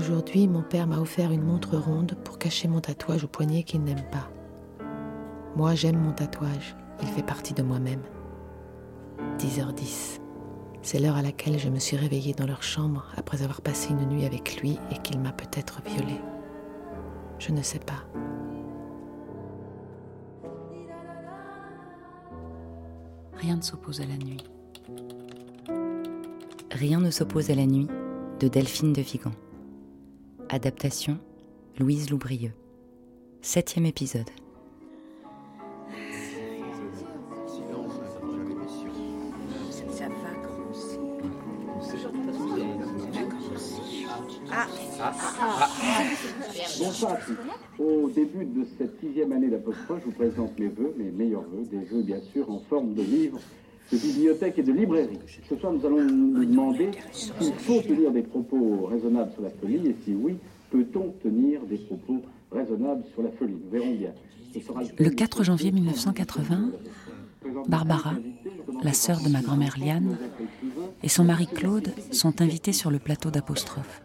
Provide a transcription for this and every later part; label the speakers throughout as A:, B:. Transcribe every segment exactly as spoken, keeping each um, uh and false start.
A: Aujourd'hui, mon père m'a offert une montre ronde pour cacher mon tatouage au poignet qu'il n'aime pas. Moi, j'aime mon tatouage. Il fait partie de moi-même. dix heures dix. C'est l'heure à laquelle je me suis réveillée dans leur chambre après avoir passé une nuit avec lui et qu'il m'a peut-être violée. Je ne sais pas.
B: Rien ne s'oppose à la nuit. Rien ne s'oppose à la nuit de Delphine de Vigan. Adaptation Louise Loubrieux. Septième épisode.
C: Ah. Ah. Ah. Bonsoir à tous. Au début de cette sixième année d'Apostrophe, je vous présente mes vœux, mes meilleurs vœux, des vœux bien sûr en forme de livres, de bibliothèque et de librairie. Ce soir, nous allons nous demander s'il faut tenir des propos raisonnables sur la folie et si oui, peut-on tenir des propos raisonnables sur la folie. Nous verrons bien. Ce sera le,
B: le quatre janvier mille neuf cent quatre-vingts, Barbara, la sœur de ma grand-mère Liane, et son mari Claude sont invités sur le plateau d'Apostrophe.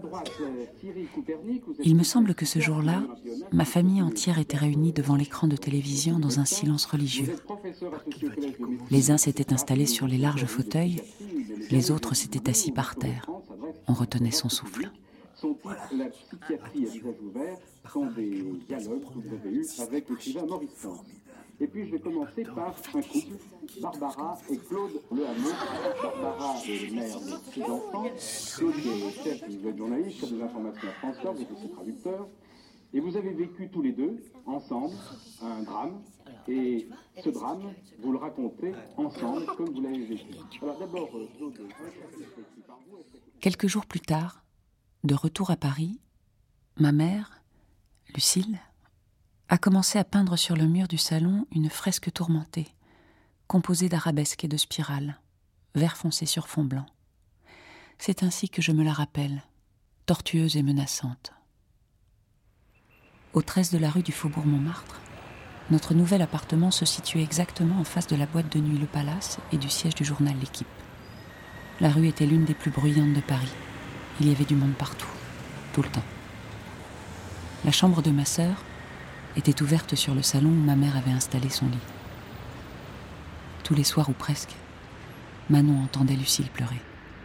B: Il me semble que ce jour-là, ma famille entière était réunie devant l'écran de télévision dans un silence religieux. Les uns s'étaient installés sur les larges fauteuils, les autres s'étaient assis par terre. On retenait son souffle.
C: Son titre, La psychiatrie à visage ouvert, sont des dialogues que vous avez eus avec l'écrivain Maurice Sand. Et puis je vais commencer par un couple, Barbara et Claude Lehameau. Barbara est mère de six enfants, Claude est chef de journaliste, chef des informations à France Corp, vous êtes aussi traducteur. Et vous avez vécu tous les deux, ensemble, un drame. Et ce drame, vous le racontez ensemble, comme vous l'avez vécu. Alors d'abord, Claude...
B: Quelques jours plus tard, de retour à Paris, ma mère, Lucille, a commencé à peindre sur le mur du salon une fresque tourmentée, composée d'arabesques et de spirales, vert foncé sur fond blanc. C'est ainsi que je me la rappelle, tortueuse et menaçante. Au treize de la rue du Faubourg Montmartre, notre nouvel appartement se situait exactement en face de la boîte de nuit Le Palace et du siège du journal L'Équipe. La rue était l'une des plus bruyantes de Paris. Il y avait du monde partout, tout le temps. La chambre de ma sœur était ouverte sur le salon où ma mère avait installé son lit. Tous les soirs ou presque, Manon entendait Lucille pleurer.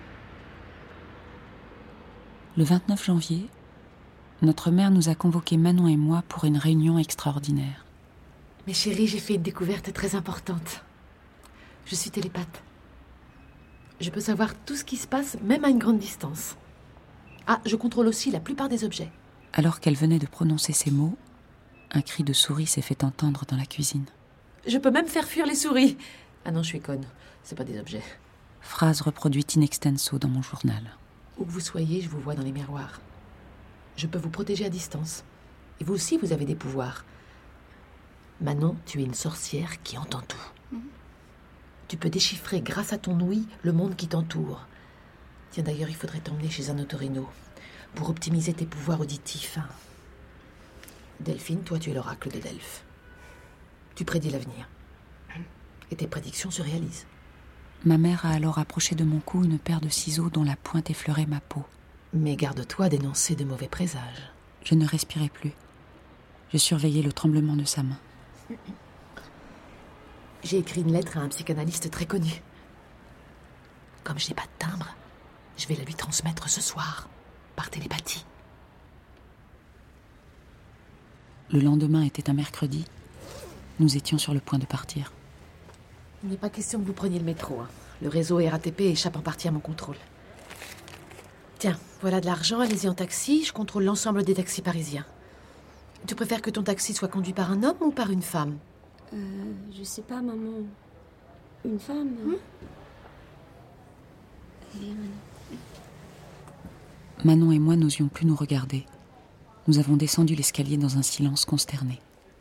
B: Le vingt-neuf janvier, notre mère nous a convoqués Manon et moi pour une réunion extraordinaire.
A: Mais chérie, j'ai fait une découverte très importante. Je suis télépathe. Je peux savoir tout ce qui se passe, même à une grande distance. Ah, je contrôle aussi la plupart des objets.
B: Alors qu'elle venait de prononcer ces mots, un cri de souris s'est fait entendre dans la cuisine.
A: Je peux même faire fuir les souris. Ah non, je suis conne. C'est pas des objets.
B: Phrase reproduite in extenso dans mon journal.
A: Où que vous soyez, je vous vois dans les miroirs. Je peux vous protéger à distance. Et vous aussi, vous avez des pouvoirs. Manon, tu es une sorcière qui entend tout. Mmh. Tu peux déchiffrer, grâce à ton ouïe, le monde qui t'entoure. Tiens, d'ailleurs, il faudrait t'emmener chez un otorino pour optimiser tes pouvoirs auditifs. Delphine, toi, tu es l'oracle de Delphes. Tu prédis l'avenir. Et tes prédictions se réalisent.
B: Ma mère a alors approché de mon cou une paire de ciseaux dont la pointe effleurait ma peau.
A: Mais garde-toi d'énoncer de mauvais présages.
B: Je ne respirais plus. Je surveillais le tremblement de sa main.
A: J'ai écrit une lettre à un psychanalyste très connu. Comme je n'ai pas de timbre, je vais la lui transmettre ce soir, par télépathie.
B: Le lendemain était un mercredi. Nous étions sur le point de partir.
A: Il n'est pas question que vous preniez le métro. Hein. Le réseau R A T P échappe en partie à mon contrôle. Tiens, voilà de l'argent, allez-y en taxi. Je contrôle l'ensemble des taxis parisiens. Tu préfères que ton taxi soit conduit par un homme ou par une femme ?
D: Euh, je sais pas, maman. Une femme
A: hmm
D: Et Manon.
B: Manon et moi n'osions plus nous regarder. Nous avons descendu l'escalier dans un silence consterné.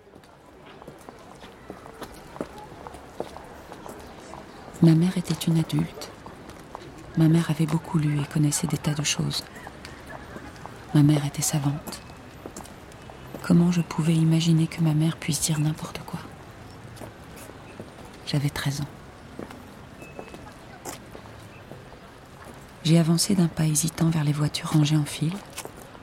B: Ma mère était une adulte. Ma mère avait beaucoup lu et connaissait des tas de choses. Ma mère était savante. Comment je pouvais imaginer que ma mère puisse dire n'importe quoi ? J'avais treize ans. J'ai avancé d'un pas hésitant vers les voitures rangées en file,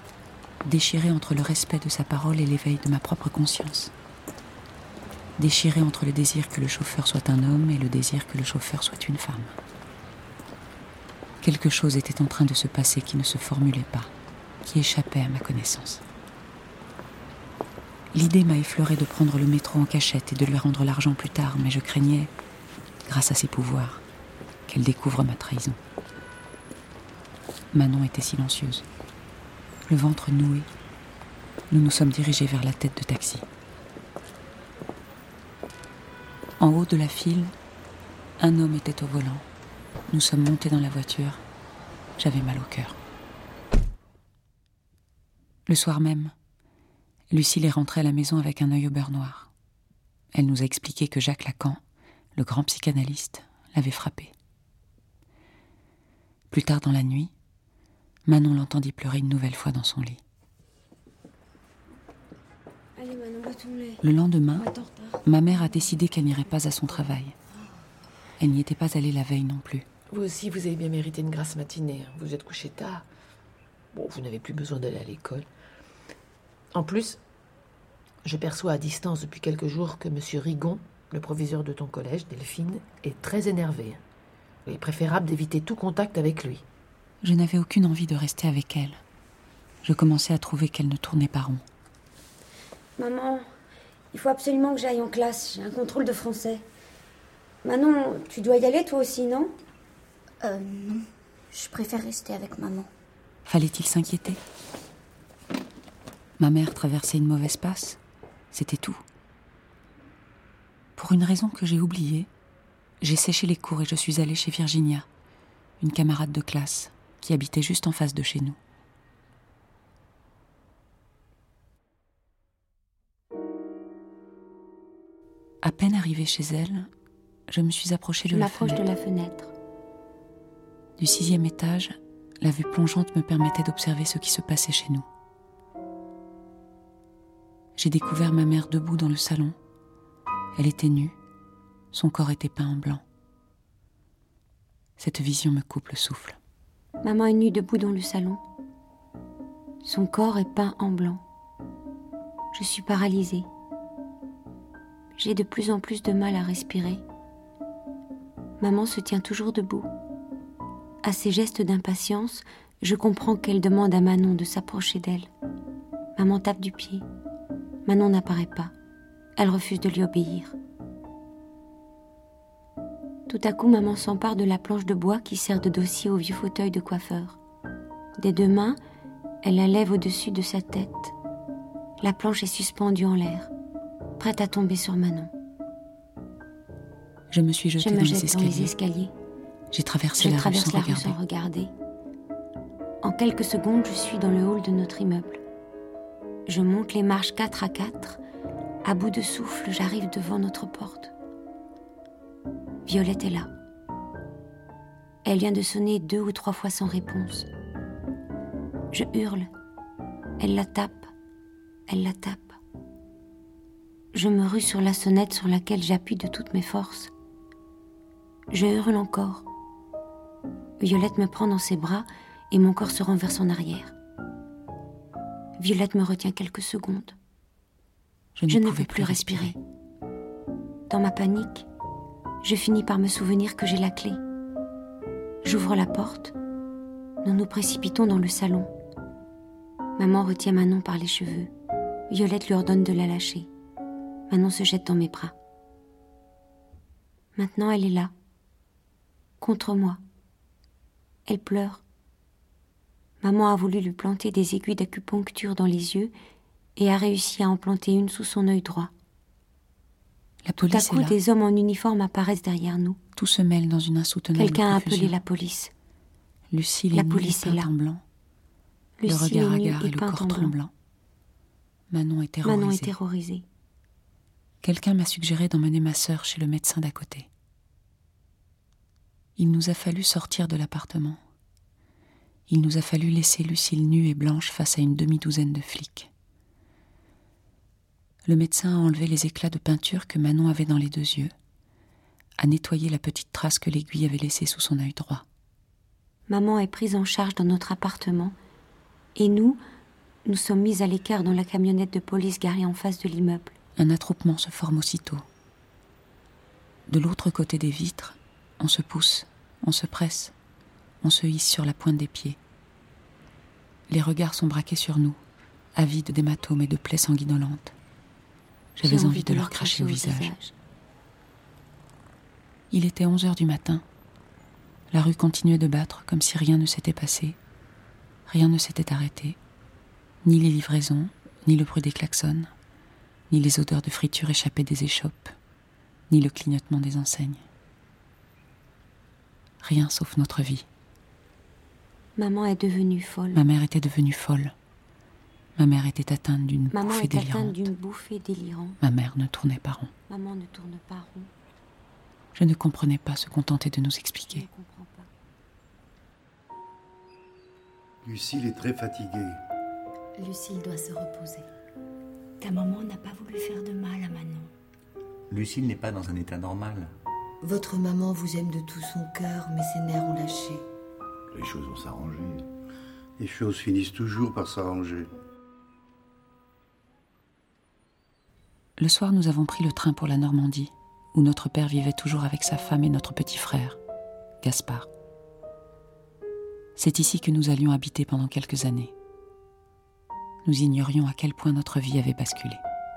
B: déchirée entre le respect de sa parole et l'éveil de ma propre conscience. Déchirée entre le désir que le chauffeur soit un homme et le désir que le chauffeur soit une femme. Quelque chose était en train de se passer qui ne se formulait pas, qui échappait à ma connaissance. L'idée m'a effleuré de prendre le métro en cachette et de lui rendre l'argent plus tard, mais je craignais, grâce à ses pouvoirs, qu'elle découvre ma trahison. Manon était silencieuse, le ventre noué. Nous nous sommes dirigés vers la tête de taxi. En haut de la file, un homme était au volant. Nous sommes montés dans la voiture. J'avais mal au cœur. Le soir même, Lucille est rentrée à la maison avec un œil au beurre noir. Elle nous a expliqué que Jacques Lacan, le grand psychanalyste, l'avait frappée. Plus tard dans la nuit, Manon l'entendit pleurer une nouvelle fois dans son lit.
D: Allez Manon, bois ton lait.
B: Le lendemain, ma mère a décidé qu'elle n'irait pas à son travail. Elle n'y était pas allée la veille non plus.
A: Vous aussi, vous avez bien mérité une grasse matinée. Vous êtes couché tard. Bon, vous n'avez plus besoin d'aller à l'école. En plus, je perçois à distance depuis quelques jours que M. Rigon, le proviseur de ton collège, Delphine, est très énervé. Il est préférable d'éviter tout contact avec lui.
B: Je n'avais aucune envie de rester avec elle. Je commençais à trouver qu'elle ne tournait pas rond.
D: Maman, il faut absolument que j'aille en classe. J'ai un contrôle de français. Manon, tu dois y aller toi aussi, non ?
E: Euh, non. Je préfère rester avec maman.
B: Fallait-il s'inquiéter ? Ma mère traversait une mauvaise passe. C'était tout. Pour une raison que j'ai oubliée, j'ai séché les cours et je suis allée chez Virginia, une camarade de classe qui habitait juste en face de chez nous. À peine arrivée chez elle, je me suis approchée de
D: Je
B: la
D: m'approche
B: fenêtre.
D: de la fenêtre.
B: Du sixième étage, la vue plongeante me permettait d'observer ce qui se passait chez nous. J'ai découvert ma mère debout dans le salon. Elle était nue, son corps était peint en blanc. Cette vision me coupe le souffle.
D: Maman est nue debout dans le salon. Son corps est peint en blanc. Je suis paralysée. J'ai de plus en plus de mal à respirer. Maman se tient toujours debout. À ses gestes d'impatience, je comprends qu'elle demande à Manon de s'approcher d'elle. Maman tape du pied. Manon n'apparaît pas. Elle refuse de lui obéir. Tout à coup, maman s'empare de la planche de bois qui sert de dossier au vieux fauteuil de coiffeur. Des deux mains, elle la lève au-dessus de sa tête. La planche est suspendue en l'air, prête à tomber sur Manon.
B: Je me suis jetée
D: Je me
B: dans,
D: jette
B: les
D: dans les
B: escaliers.
D: escaliers.
B: J'ai traversé
D: Je
B: la rue
D: traverse
B: sans
D: la rue
B: regarder.
D: sans regarder. En quelques secondes, je suis dans le hall de notre immeuble. Je monte les marches quatre à quatre. À bout de souffle, j'arrive devant notre porte. Violette est là. Elle vient de sonner deux ou trois fois sans réponse. Je hurle. Elle la tape. Elle la tape. Je me rue sur la sonnette sur laquelle j'appuie de toutes mes forces. Je hurle encore. Violette me prend dans ses bras et mon corps se renverse en arrière. Violette me retient quelques secondes.
B: Je ne,
D: Je ne
B: pouvais
D: peux plus respirer. Dans ma panique, je finis par me souvenir que j'ai la clé. J'ouvre la porte. Nous nous précipitons dans le salon. Maman retient Manon par les cheveux. Violette lui ordonne de la lâcher. Manon se jette dans mes bras. Maintenant, elle est là, contre moi. Elle pleure. Maman a voulu lui planter des aiguilles d'acupuncture dans les yeux et a réussi à en planter une sous son œil droit.
B: La
D: Tout à
B: police
D: coup,
B: est là.
D: des hommes en uniforme apparaissent derrière nous.
B: Tout se mêle dans une insoutenable
D: Quelqu'un a
B: confusion.
D: appelé la police.
B: Lucille
D: La
B: est nue,
D: police est
B: peinte
D: là.
B: en blanc.
D: Lucie
B: le regard
D: est nue
B: hagard
D: et
B: et le
D: peinte
B: corps
D: en blanc.
B: tremblant. Manon est terrorisée.
D: Manon est terrorisée.
B: Quelqu'un m'a suggéré d'emmener ma sœur chez le médecin d'à côté. Il nous a fallu sortir de l'appartement. Il nous a fallu laisser Lucille nue et blanche face à une demi-douzaine de flics. Le médecin a enlevé les éclats de peinture que Manon avait dans les deux yeux, a nettoyé la petite trace que l'aiguille avait laissée sous son œil droit.
D: Maman est prise en charge dans notre appartement et nous, nous sommes mis à l'écart dans la camionnette de police garée en face de l'immeuble.
B: Un attroupement se forme aussitôt. De l'autre côté des vitres, on se pousse, on se presse, on se hisse sur la pointe des pieds. Les regards sont braqués sur nous, avides d'hématomes et de plaies sanguinolentes. J'avais envie de leur cracher au visage. visage. Il était onze heures du matin. La rue continuait de battre comme si rien ne s'était passé. Rien ne s'était arrêté. Ni les livraisons, ni le bruit des klaxons, ni les odeurs de friture échappées des échoppes, ni le clignotement des enseignes. Rien sauf notre vie.
D: Maman est devenue folle.
B: Ma mère était devenue folle. Ma mère était atteinte d'une
D: Maman
B: bouffée
D: est
B: délirante.
D: atteinte d'une bouffée délirante.
B: Ma mère ne tournait pas rond.
D: Maman ne tourne pas rond.
B: Je ne comprenais pas ce qu'on tentait de nous
D: Je
B: expliquer.
D: ne comprends pas.
F: Lucille est très fatiguée.
G: Lucille doit se reposer. Ta maman n'a pas voulu faire de mal à Manon.
H: Lucille n'est pas dans un état normal.
G: Votre maman vous aime de tout son cœur, mais ses nerfs ont lâché.
F: Les choses vont s'arranger. Les choses finissent toujours par s'arranger.
B: Le soir, nous avons pris le train pour la Normandie, où notre père vivait toujours avec sa femme et notre petit frère, Gaspard. C'est ici que nous allions habiter pendant quelques années. Nous ignorions à quel point notre vie avait basculé.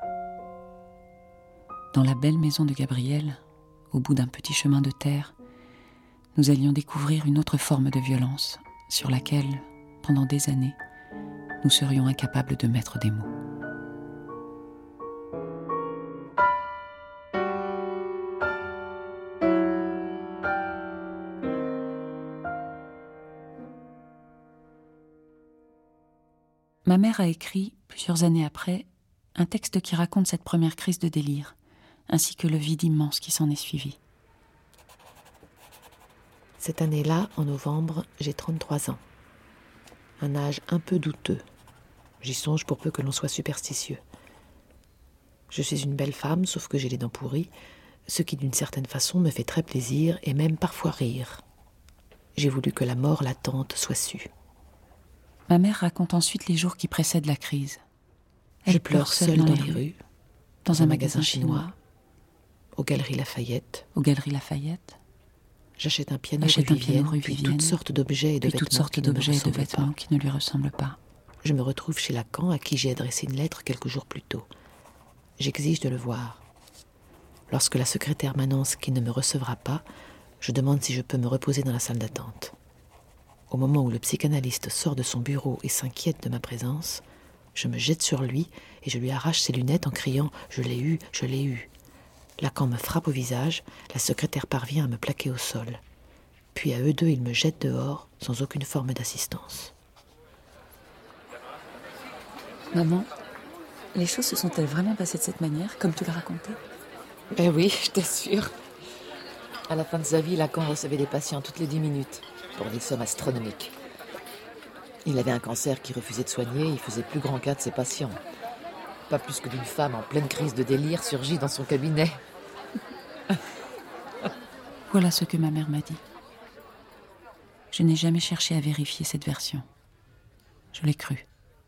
B: Dans la belle maison de Gabriel, au bout d'un petit chemin de terre, nous allions découvrir une autre forme de violence sur laquelle, pendant des années, nous serions incapables de mettre des mots. Ma mère a écrit, plusieurs années après, un texte qui raconte cette première crise de délire, ainsi que le vide immense qui s'en est suivi.
A: Cette année-là, en novembre, j'ai trente-trois ans. Un âge un peu douteux. J'y songe pour peu que l'on soit superstitieux. Je suis une belle femme, sauf que j'ai les dents pourries, ce qui d'une certaine façon me fait très plaisir et même parfois rire. J'ai voulu que la mort latente soit sue.
B: Ma mère raconte ensuite les jours qui précèdent la crise. Elle
A: Je pleure seule dans, dans les rues,
B: dans,
A: dans
B: un
A: un
B: magasin,
A: magasin
B: chinois,
A: chinois, aux Galeries Lafayette.
B: Aux Galeries Lafayette.
A: J'achète un piano
B: Achète
A: rue
B: un piano
A: Vivienne,
B: rue
A: puis
B: Vivienne,
A: toutes sortes d'objets et de
B: puis
A: vêtements,
B: toutes sortes
A: qui,
B: d'objets
A: ne
B: et de vêtements
A: pas.
B: qui ne lui ressemblent pas.
A: Je me retrouve chez Lacan, à qui j'ai adressé une lettre quelques jours plus tôt. J'exige de le voir. Lorsque la secrétaire m'annonce qu'il ne me recevra pas, je demande si je peux me reposer dans la salle d'attente. Au moment où le psychanalyste sort de son bureau et s'inquiète de ma présence, je me jette sur lui et je lui arrache ses lunettes en criant « Je l'ai eu, je l'ai eu ». Lacan me frappe au visage, la secrétaire parvient à me plaquer au sol. Puis à eux deux, ils me jettent dehors, sans aucune forme d'assistance.
B: Maman, les choses se sont-elles vraiment passées de cette manière, comme tu l'as raconté ?
A: Eh oui, je t'assure. À la fin de sa vie, Lacan recevait des patients toutes les dix minutes, pour des sommes astronomiques. Il avait un cancer qui refusait de soigner, il faisait plus grand cas de ses patients. Pas plus que d'une femme en pleine crise de délire surgit dans son cabinet.
B: Voilà ce que ma mère m'a dit. Je n'ai jamais cherché à vérifier cette version. Je l'ai crue.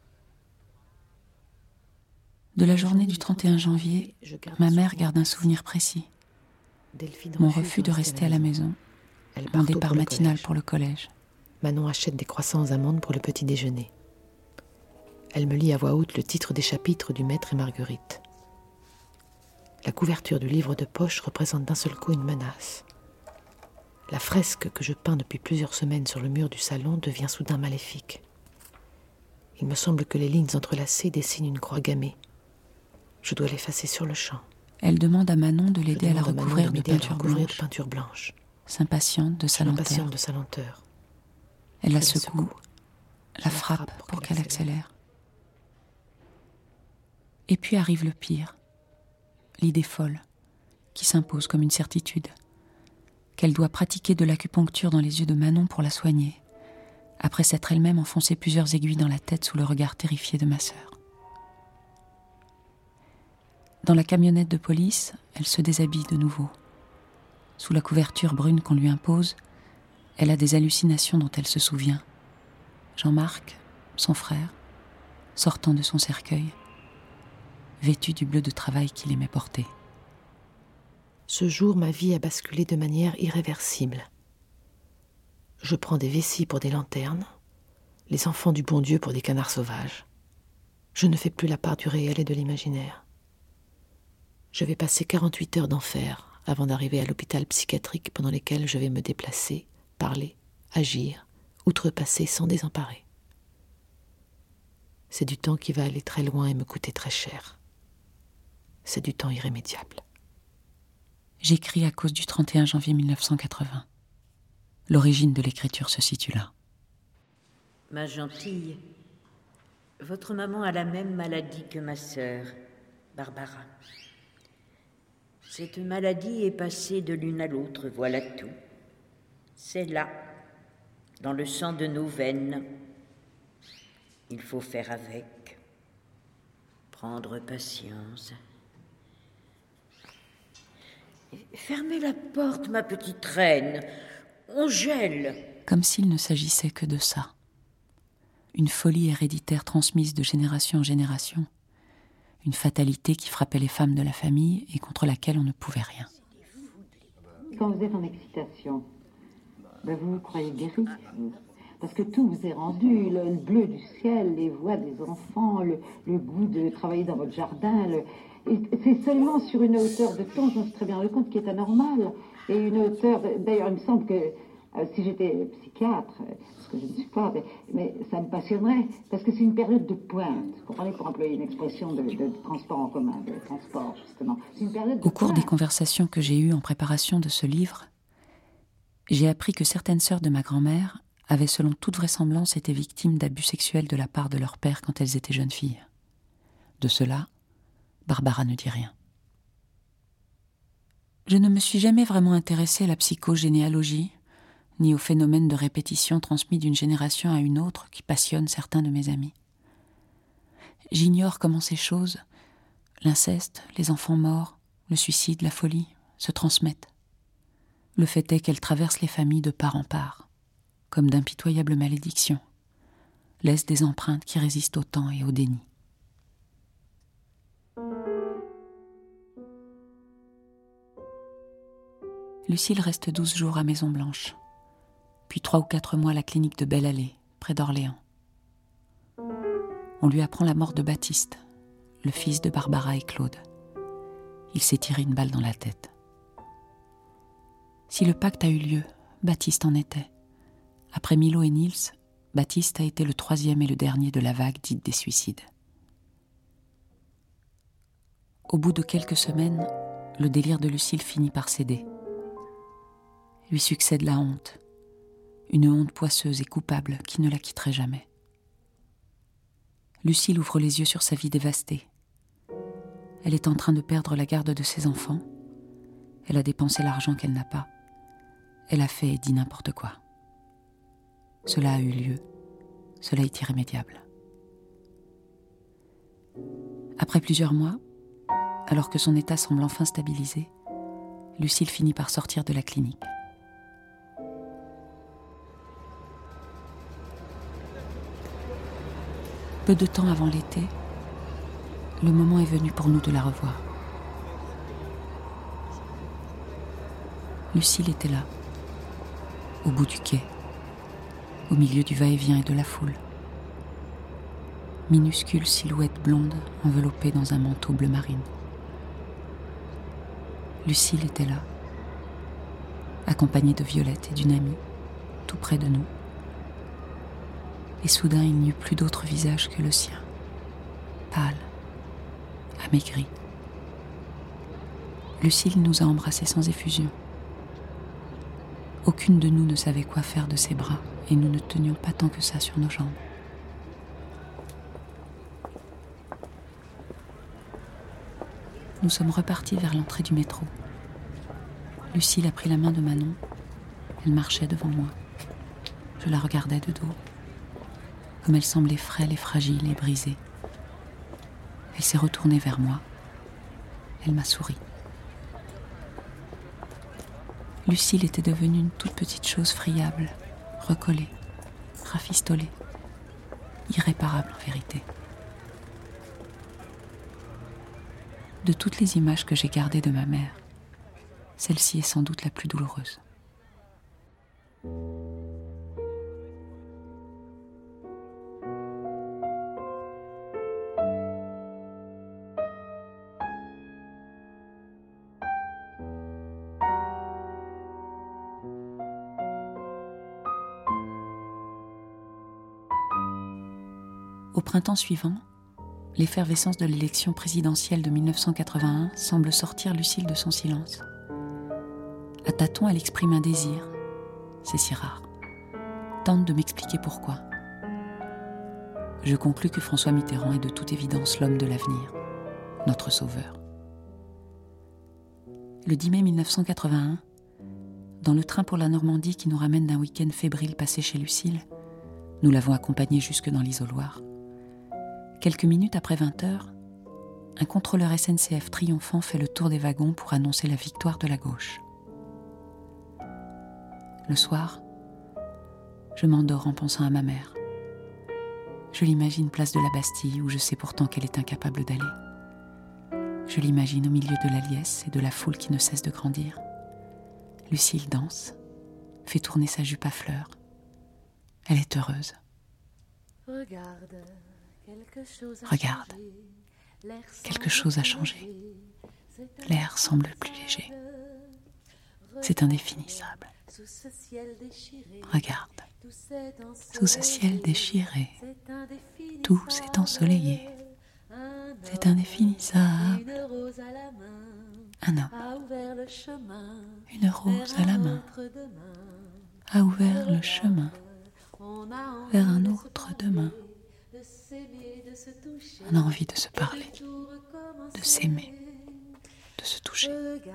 B: De la journée du trente et un janvier, ma mère garde un souvenir précis. Mon refus de rester à la maison, mon départ matinal pour le collège.
A: Manon achète des croissants aux amandes pour le petit déjeuner. Elle me lit à voix haute le titre des chapitres du Maître et Marguerite. La couverture du livre de poche représente d'un seul coup une menace. La fresque que je peins depuis plusieurs semaines sur le mur du salon devient soudain maléfique. Il me semble que les lignes entrelacées dessinent une croix gammée. Je dois l'effacer sur le champ.
B: Elle demande à Manon de l'aider à la recouvrir de, de peinture blanche.
A: de peinture blanche.
B: S'impatiente de sa lenteur.
A: S'impatiente de sa lenteur.
B: Elle la secoue, la frappe pour qu'elle accélère. Et puis arrive le pire, l'idée folle, qui s'impose comme une certitude, qu'elle doit pratiquer de l'acupuncture dans les yeux de Manon pour la soigner, après s'être elle-même enfoncé plusieurs aiguilles dans la tête sous le regard terrifié de ma sœur. Dans la camionnette de police, elle se déshabille de nouveau. Sous la couverture brune qu'on lui impose, elle a des hallucinations dont elle se souvient. Jean-Marc, son frère, sortant de son cercueil, vêtu du bleu de travail qu'il aimait porter.
A: Ce jour, ma vie a basculé de manière irréversible. Je prends des vessies pour des lanternes, les enfants du bon Dieu pour des canards sauvages. Je ne fais plus la part du réel et de l'imaginaire. Je vais passer quarante-huit heures d'enfer avant d'arriver à l'hôpital psychiatrique pendant lesquelles je vais me déplacer, parler, agir, outrepasser sans désemparer. C'est du temps qui va aller très loin et me coûter très cher. C'est du temps irrémédiable.
B: J'écris à cause du trente et un janvier mille neuf cent quatre-vingts. L'origine de l'écriture se situe là.
I: Ma gentille, votre maman a la même maladie que ma sœur, Barbara. Cette maladie est passée de l'une à l'autre, voilà tout. C'est là, dans le sang de nos veines. Il faut faire avec, prendre patience. Fermez la porte, ma petite reine, on gèle.
B: Comme s'il ne s'agissait que de ça. Une folie héréditaire transmise de génération en génération. Une fatalité qui frappait les femmes de la famille et contre laquelle on ne pouvait rien.
J: Quand vous êtes en excitation, ben vous vous croyez guéri, parce que tout vous est rendu, le, le bleu du ciel, les voix des enfants, le, le goût de travailler dans votre jardin. Le, et c'est seulement sur une hauteur de temps, je me suis très bien rendu compte, qui est anormale. Et une hauteur, d'ailleurs il me semble que euh, si j'étais psychiatre, parce que je ne suis pas, mais, mais ça me passionnerait, parce que c'est une période de pointe. Vous comprenez, pour employer une expression de, de transport en commun, de transport justement. C'est une période de
B: Au cours
J: pointe.
B: des conversations que j'ai eues en préparation de ce livre, j'ai appris que certaines sœurs de ma grand-mère avaient selon toute vraisemblance été victimes d'abus sexuels de la part de leur père quand elles étaient jeunes filles. De cela, Barbara ne dit rien. Je ne me suis jamais vraiment intéressée à la psychogénéalogie, ni au phénomène de répétition transmis d'une génération à une autre qui passionne certains de mes amis. J'ignore comment ces choses, l'inceste, les enfants morts, le suicide, la folie, se transmettent. Le fait est qu'elles traversent les familles de part en part, comme d'impitoyables malédictions, laissent des empreintes qui résistent au temps et au déni. Lucille reste douze jours à Maison-Blanche, puis trois ou quatre mois à la clinique de Belle-Allée, près d'Orléans. On lui apprend la mort de Baptiste, le fils de Barbara et Claude. Il s'est tiré une balle dans la tête. Si le pacte a eu lieu, Baptiste en était. Après Milo et Nils, Baptiste a été le troisième et le dernier de la vague dite des suicides. Au bout de quelques semaines, le délire de Lucille finit par céder. Lui succède la honte, une honte poisseuse et coupable qui ne la quitterait jamais. Lucille ouvre les yeux sur sa vie dévastée. Elle est en train de perdre la garde de ses enfants. Elle a dépensé l'argent qu'elle n'a pas. Elle a fait et dit n'importe quoi. Cela a eu lieu. Cela est irrémédiable. Après plusieurs mois, alors que son état semble enfin stabilisé, Lucille finit par sortir de la clinique. Peu de temps avant l'été, le moment est venu pour nous de la revoir. Lucille était là, au bout du quai, au milieu du va-et-vient et de la foule. Minuscule silhouette blonde enveloppée dans un manteau bleu marine. Lucille était là, accompagnée de Violette et d'une amie, tout près de nous. Et soudain, il n'y eut plus d'autre visage que le sien, pâle, amaigri. Lucille nous a embrassés sans effusion. Aucune de nous ne savait quoi faire de ses bras, et nous ne tenions pas tant que ça sur nos jambes. Nous sommes repartis vers l'entrée du métro. Lucille a pris la main de Manon. Elle marchait devant moi. Je la regardais de dos. Comme elle semblait frêle et fragile et brisée. Elle s'est retournée vers moi. Elle m'a souri. Lucille était devenue une toute petite chose friable, recollée, rafistolée, irréparable en vérité. De toutes les images que j'ai gardées de ma mère, celle-ci est sans doute la plus douloureuse. Au printemps suivant, l'effervescence de l'élection présidentielle de mille neuf cent quatre-vingt-un semble sortir Lucille de son silence. À tâtons, elle exprime un désir, c'est si rare, tente de m'expliquer pourquoi. Je conclus que François Mitterrand est de toute évidence l'homme de l'avenir, notre sauveur. Le dix mai mille neuf cent quatre-vingt-un, dans le train pour la Normandie qui nous ramène d'un week-end fébrile passé chez Lucille, nous l'avons accompagné jusque dans l'isoloir. Quelques minutes après vingt heures, un contrôleur S N C F triomphant fait le tour des wagons pour annoncer la victoire de la gauche. Le soir, je m'endors en pensant à ma mère. Je l'imagine place de la Bastille où je sais pourtant qu'elle est incapable d'aller. Je l'imagine au milieu de la liesse et de la foule qui ne cesse de grandir. Lucille danse, fait tourner sa jupe à fleurs. Elle est heureuse.
A: Regarde. Quelque chose a
B: Regarde,
A: changé.
B: Quelque chose a changé. L'air semble plus léger. C'est indéfinissable. Regarde, sous ce ciel déchiré, tout s'est ensoleillé. C'est indéfinissable. Un homme, une rose à la main, a ouvert le chemin vers un autre demain. On a envie de se parler, de s'aimer, de se toucher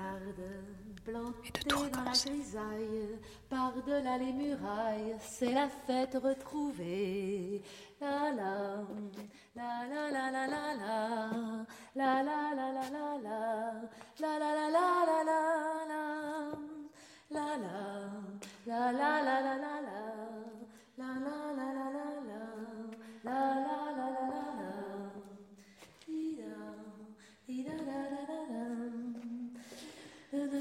B: et de tout recommencer.
A: Par-delà les murailles, c'est la fête retrouvée. La la, la la la la la la, la la la la la la, la la la la la la, la la, la la la la la la, la la la la la la. La la la la la la, ida, ida da da da da,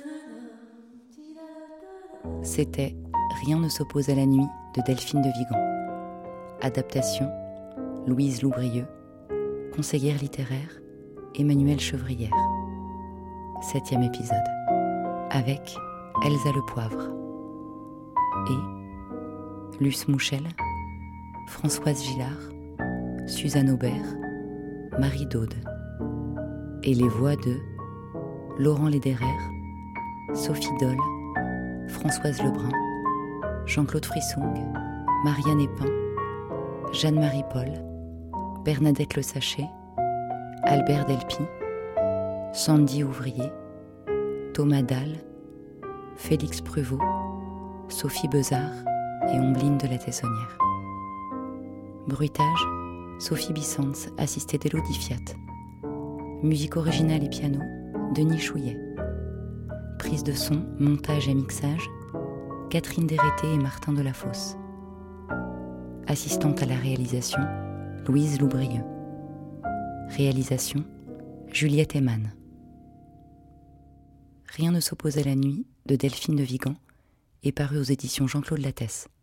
K: C'était Rien ne s'oppose à la nuit de Delphine de Vigan. Adaptation Louise Loubrieux. Conseillère littéraire Emmanuelle Chevrière. Septième épisode. Avec Elsa Le Poivre et Luce Mouchel, Françoise Gillard, Suzanne Aubert, Marie Daude. Et les voix de Laurent Lederer, Sophie Doll, Françoise Lebrun, Jean-Claude Frissong, Marianne Epin, Jeanne-Marie Paul, Bernadette Le Sachet, Albert Delpy, Sandy Ouvrier, Thomas Dalle, Félix Pruvot, Sophie Bezard et Ombline de la Tessonnière. Bruitage, Sophie Bissens, assistée d'Élodie Fiat. Musique originale et piano, Denis Chouillet. Prise de son, montage et mixage, Catherine Dérété et Martin Delafosse. Assistante à la réalisation, Louise Loubrieux. Réalisation, Juliette Eman. Rien ne s'oppose à la nuit de Delphine de Vigan est paru aux éditions Jean-Claude Lattès.